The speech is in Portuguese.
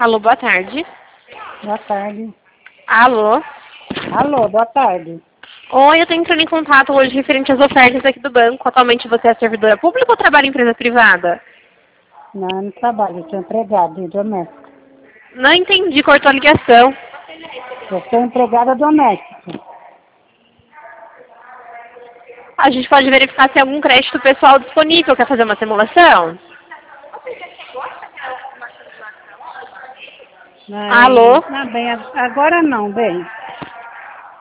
Alô, boa tarde. Boa tarde. Alô? Alô, boa tarde. Oi, eu tô entrando em contato hoje referente às ofertas aqui do banco. Atualmente você é servidora pública ou trabalha em empresa privada? Não, eu não trabalho, eu sou empregada doméstica. Não entendi, cortou a ligação. Eu sou empregada doméstica. A gente pode verificar se tem algum crédito pessoal disponível. Quer fazer uma simulação? Mas, Alô? bem, agora não, bem.